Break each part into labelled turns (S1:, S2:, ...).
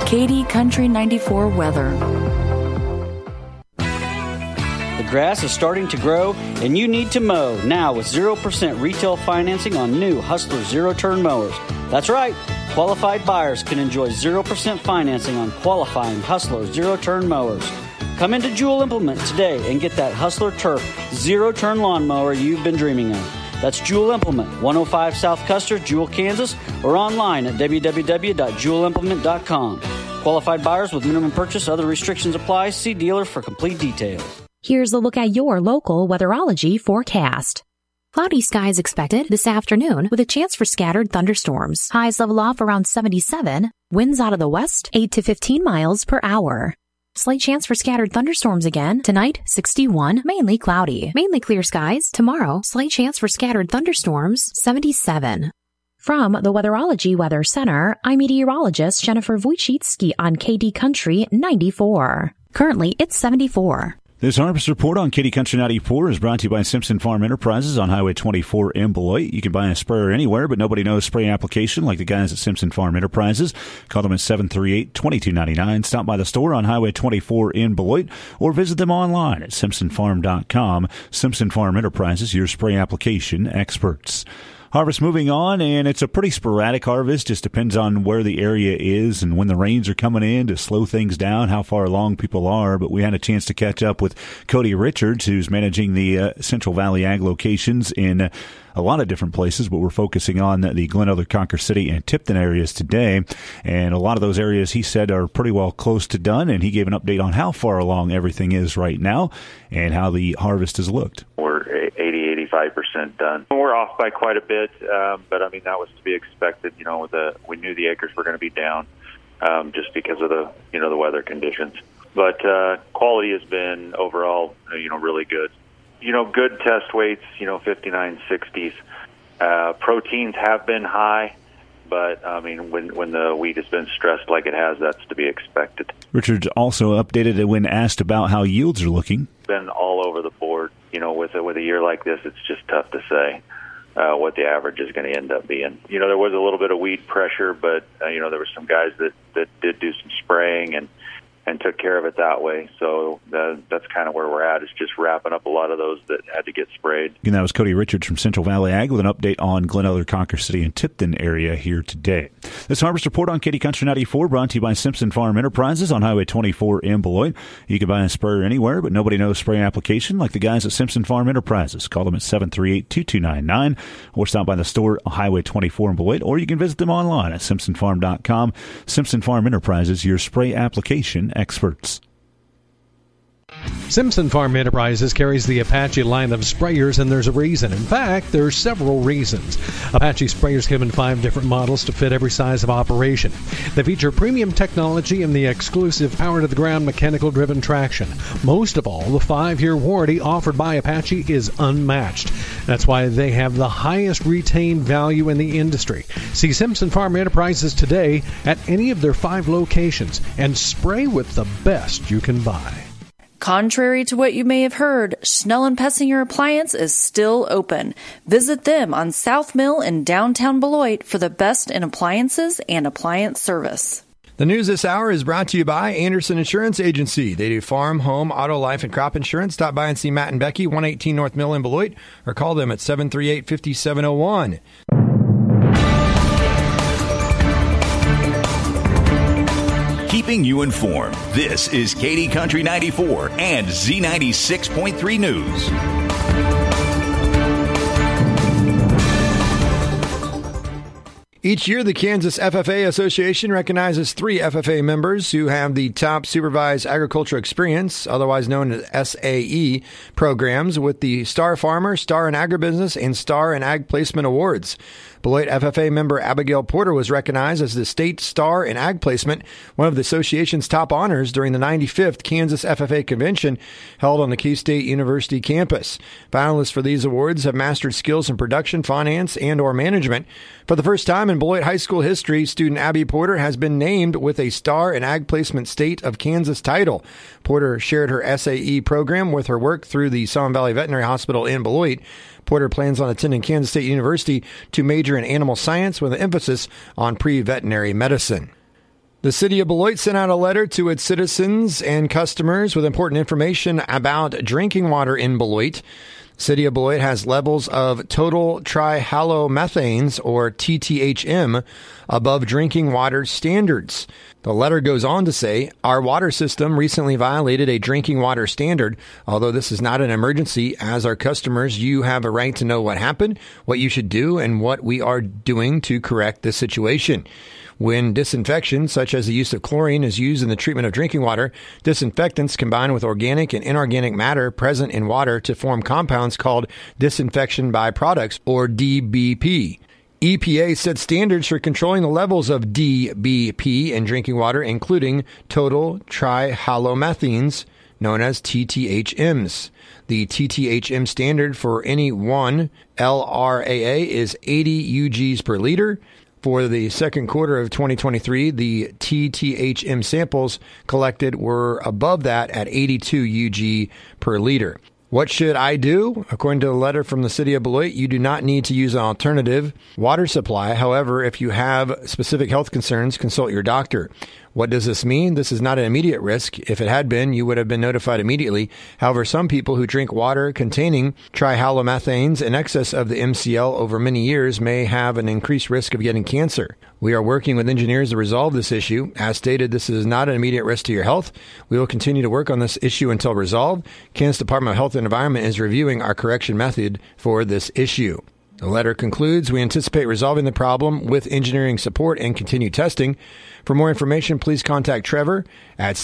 S1: KD Country 94 weather.
S2: The grass is starting to grow, and you need to mow now with 0% retail financing on new Hustler zero-turn mowers. That's right. Qualified buyers can enjoy 0% financing on qualifying Hustler zero-turn mowers. Come into Jewel Implement today and get that Hustler Turf zero-turn lawnmower you've been dreaming of. That's Jewel Implement, 105 South Custer, Jewel, Kansas, or online at www.jewelimplement.com. Qualified buyers with minimum purchase, other restrictions apply. See dealer for complete details.
S3: Here's a look at your local weatherology forecast. Cloudy skies expected this afternoon with a chance for scattered thunderstorms. Highs level off around 77. Winds out of the west, 8 to 15 miles per hour. Slight chance for scattered thunderstorms again. Tonight, 61, mainly cloudy. Mainly clear skies. Tomorrow, slight chance for scattered thunderstorms, 77. From the Weatherology Weather Center, I'm meteorologist Jennifer Wojcicki on KD Country 94. Currently, it's 74.
S4: This Harvest Report on KD Country 94 is brought to you by Simpson Farm Enterprises on Highway 24 in Beloit. You can buy a sprayer anywhere, but nobody knows spray application like the guys at Simpson Farm Enterprises. Call them at 738-2299. Stop by the store on Highway 24 in Beloit or visit them online at simpsonfarm.com. Simpson Farm Enterprises, your spray application experts. Harvest moving on, and it's a pretty sporadic harvest. Just depends on where the area is and when the rains are coming in to slow things down, how far along people are. But we had a chance to catch up with Cody Richards, who's managing the Central Valley Ag locations in a lot of different places, but we're focusing on the Glen Ellard, Conquer City, and Tipton areas today. And a lot of those areas, he said, are pretty well close to done, and he gave an update on how far along everything is right now and how the harvest has looked.
S5: We're 80-85% done. We're off by quite a bit, but I mean that was to be expected. You know, we knew the acres were going to be down just because of the weather conditions. But quality has been overall really good. Good test weights, 59, 60s. Proteins have been high, but I mean when the wheat has been stressed like it has, that's to be expected.
S4: Richards also updated when asked about how yields are looking.
S5: Been all over the board. With a year like this, it's just tough to say what the average is going to end up being. There was a little bit of weed pressure, but there were some guys that did do some spraying and took care of it that way. So that's kind of where we're at. It's just wrapping up a lot of those that had to get sprayed.
S4: And that was Cody Richards from Central Valley Ag with an update on Glen Ellard, Conquer City, and Tipton area here today. This Harvest Report on KD Country 94 brought to you by Simpson Farm Enterprises on Highway 24 in Beloit. You can buy a sprayer anywhere, but nobody knows spray application like the guys at Simpson Farm Enterprises. Call them at 738-2299 or stop by the store on Highway 24 in Beloit, or you can visit them online at simpsonfarm.com. Simpson Farm Enterprises, your spray application experts.
S6: Simpson Farm Enterprises carries the Apache line of sprayers, and there's a reason. In fact, there are several reasons. Apache sprayers come in 5 different models to fit every size of operation. They feature premium technology and the exclusive power-to-the-ground mechanical-driven traction. Most of all, the 5-year warranty offered by Apache is unmatched. That's why they have the highest retained value in the industry. See Simpson Farm Enterprises today at any of their 5 locations and spray with the best you can buy.
S1: Contrary to what you may have heard, Schnell & Pessinger Appliance is still open. Visit them on South Mill in downtown Beloit for the best in appliances and appliance service.
S7: The news this hour is brought to you by Anderson Insurance Agency. They do farm, home, auto, life, and crop insurance. Stop by and see Matt and Becky, 118 North Mill in Beloit, or call them at 738-5701.
S8: Keeping you informed. This is KD Country 94 and Z96.3 News.
S7: Each year, the Kansas FFA Association recognizes 3 FFA members who have the top supervised agricultural experience, otherwise known as SAE, programs with the Star Farmer, Star in Agribusiness, and Star in Ag Placement Awards. Beloit FFA member Abigail Porter was recognized as the State Star in Ag Placement, one of the association's top honors during the 95th Kansas FFA Convention held on the K-State University campus. Finalists for these awards have mastered skills in production, finance, and or management. For the first time in Beloit High School history, student Abby Porter has been named with a Star in Ag Placement State of Kansas title. Porter shared her SAE program with her work through the Salmon Valley Veterinary Hospital in Beloit. Porter plans on attending Kansas State University to major in animal science with an emphasis on pre-veterinary medicine. The city of Beloit sent out a letter to its citizens and customers with important information about drinking water in Beloit. The city of Beloit has levels of total trihalomethanes, or TTHM, above drinking water standards. The letter goes on to say, our water system recently violated a drinking water standard. Although this is not an emergency, as our customers, you have a right to know what happened, what you should do, and what we are doing to correct this situation. When disinfection, such as the use of chlorine, is used in the treatment of drinking water, disinfectants combine with organic and inorganic matter present in water to form compounds called disinfection byproducts, or DBP. EPA set standards for controlling the levels of DBP in drinking water, including total trihalomethanes, known as TTHMs. The TTHM standard for any one LRAA is 80 UGs per liter. For the second quarter of 2023, the TTHM samples collected were above that at 82 UG per liter. What should I do? According to a letter from the city of Beloit, you do not need to use an alternative water supply. However, if you have specific health concerns, consult your doctor. What does this mean? This is not an immediate risk. If it had been, you would have been notified immediately. However, some people who drink water containing trihalomethanes in excess of the MCL over many years may have an increased risk of getting cancer. We are working with engineers to resolve this issue. As stated, this is not an immediate risk to your health. We will continue to work on this issue until resolved. Kansas Department of Health and Environment is reviewing our correction method for this issue. The letter concludes, we anticipate resolving the problem with engineering support and continued testing. For more information, please contact Trevor at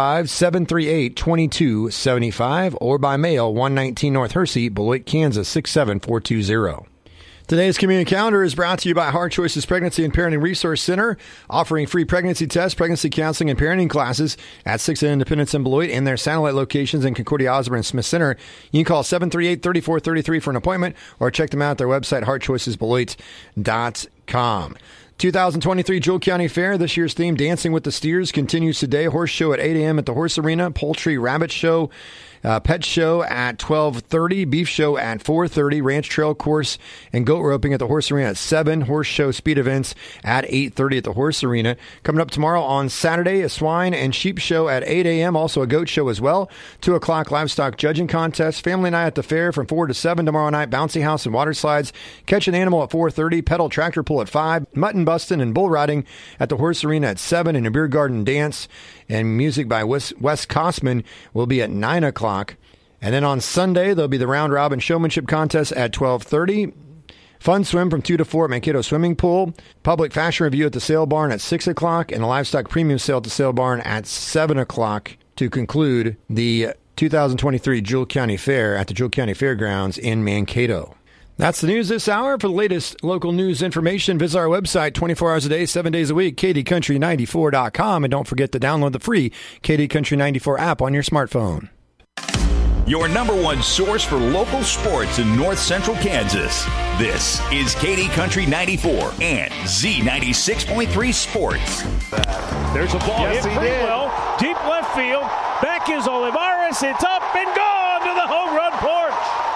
S7: 785-738-2275 or by mail, 119 North Hersey, Beloit, Kansas, 67420. Today's community calendar is brought to you by Heart Choices Pregnancy and Parenting Resource Center, offering free pregnancy tests, pregnancy counseling, and parenting classes at 6 Independence and Beloit and their satellite locations in Concordia, Osborne, and Smith Center. You can call 738-3433 for an appointment or check them out at their website, heartchoicesbeloit.com. 2023 Jewell County Fair. This year's theme, Dancing with the Steers, continues today. Horse show at 8 a.m. at the Horse Arena. Poultry rabbit show, pet show at 12:30. Beef show at 4:30. Ranch trail course and goat roping at the Horse Arena at 7. Horse show speed events at 8:30 at the Horse Arena. Coming up tomorrow on Saturday, a swine and sheep show at 8 a.m. Also a goat show as well. 2 o'clock livestock judging contest. Family night at the fair from 4 to 7 tomorrow night. Bouncy house and water slides. Catch an animal at 4:30. Pedal tractor pull at 5. Mutton busting and bull riding at the Horse Arena at 7. And a beer garden dance and music by Wes Kosman will be at 9 o'clock. And then on Sunday, there'll be the round robin showmanship contest at 12:30. Fun swim from 2 to 4 at Mankato Swimming Pool. Public fashion review at the sale barn at 6 o'clock. And the livestock premium sale at the sale barn at 7 o'clock to conclude the 2023 Jewell County Fair at the Jewell County Fairgrounds in Mankato. That's the news this hour. For the latest local news information, visit our website 24 hours a day, 7 days a week, KDCountry94.com. And don't forget to download the free KD Country 94 app on your smartphone.
S8: Your number one source for local sports in north central Kansas. This is KD Country 94 and Z96.3 Sports.
S9: There's a ball hit pretty well. Deep left field. Back is Olivares. It's up and gone to the home run porch.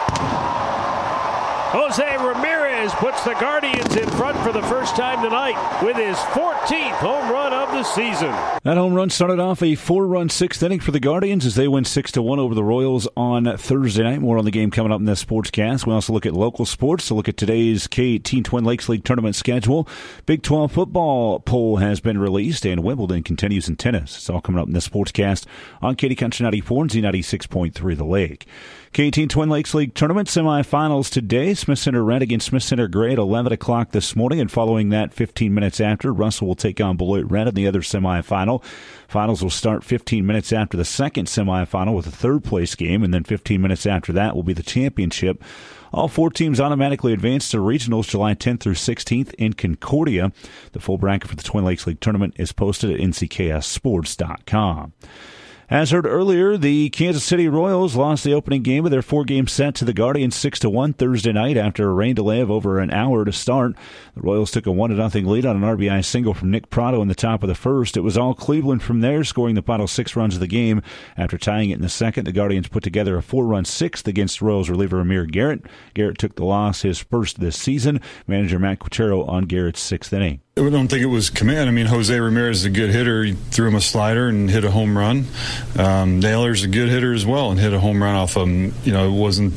S9: Jose Ramirez puts the Guardians in front for the first time tonight with his 14th home run of the season.
S4: That home run started off a 4-run sixth inning for the Guardians as they win 6-1 over the Royals on Thursday night. More on the game coming up in this sportscast. We also look at local sports to look at today's K18 Twin Lakes League tournament schedule. Big 12 football poll has been released, and Wimbledon continues in tennis. It's all coming up in this sportscast on KD Country 94 and Z96.3 The Lake. K18 Twin Lakes League tournament semifinals today. Smith Center Red against Smith Center Gray at 11 o'clock this morning. And following that, 15 minutes after, Russell will take on Beloit Red in the other semifinal. Finals will start 15 minutes after the second semifinal with a third-place game. And then 15 minutes after that will be the championship. All 4 teams automatically advance to regionals July 10th through 16th in Concordia. The full bracket for the Twin Lakes League tournament is posted at ncksports.com. As heard earlier, the Kansas City Royals lost the opening game of their 4-game set to the Guardians 6-1 Thursday night after a rain delay of over an hour to start. The Royals took a 1-0 lead on an RBI single from Nick Pratto in the top of the first. It was all Cleveland from there, scoring the final 6 runs of the game. After tying it in the second, the Guardians put together a 4-run sixth against Royals reliever Amir Garrett. Garrett took the loss, his first this season. Manager Matt Quintero on Garrett's 6th inning.
S10: I don't think it was command. I mean, Jose Ramirez is a good hitter. He threw him a slider and hit a home run. Naylor's a good hitter as well and hit a home run off him. You know, it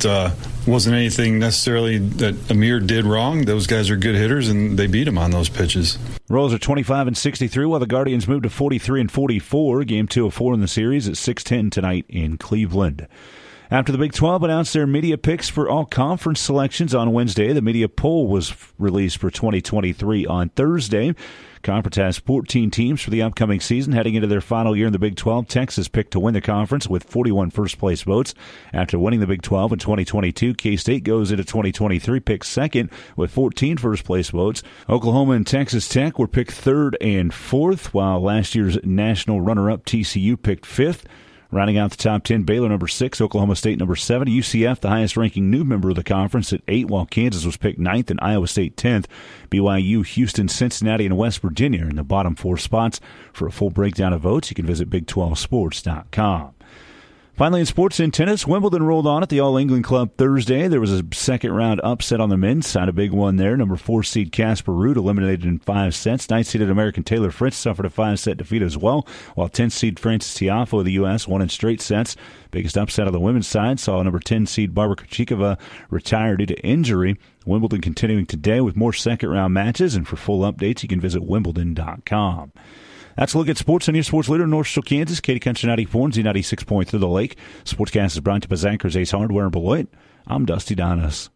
S10: wasn't anything necessarily that Amir did wrong. Those guys are good hitters, and they beat him on those pitches.
S4: Royals are 25-63, while the Guardians moved to 43-44. Game 2 of 4 in the series at 6:10 tonight in Cleveland. After the Big 12 announced their media picks for all conference selections on Wednesday, the media poll was released for 2023 on Thursday. Conference has 14 teams for the upcoming season. Heading into their final year in the Big 12, Texas picked to win the conference with 41 first-place votes. After winning the Big 12 in 2022, K-State goes into 2023 picked second with 14 first-place votes. Oklahoma and Texas Tech were picked third and fourth, while last year's national runner-up TCU picked fifth. Rounding out the top 10, Baylor number 6, Oklahoma State number 7, UCF the highest-ranking new member of the conference at 8, while Kansas was picked 9th and Iowa State 10th. BYU, Houston, Cincinnati, and West Virginia are in the bottom 4 spots. For a full breakdown of votes, you can visit Big12Sports.com. Finally, in sports and tennis, Wimbledon rolled on at the All England Club Thursday. There was a second-round upset on the men's side, a big one there. Number 4 seed Casper Ruud eliminated in 5 sets. 9th-seeded American Taylor Fritz suffered a 5-set defeat as well, while 10th seed Frances Tiafoe of the U.S. won in straight sets. Biggest upset on the women's side saw number 10 seed Barbara Krejcikova retire due to injury. Wimbledon continuing today with more second-round matches, and for full updates, you can visit Wimbledon.com. That's a look at sports on your sports leader in North Central Kansas, Katy Country 94 and Z96.3 The Lake. Sportscast is brought to you by Zach's Ace Hardware in Beloit. I'm Dusty Donis.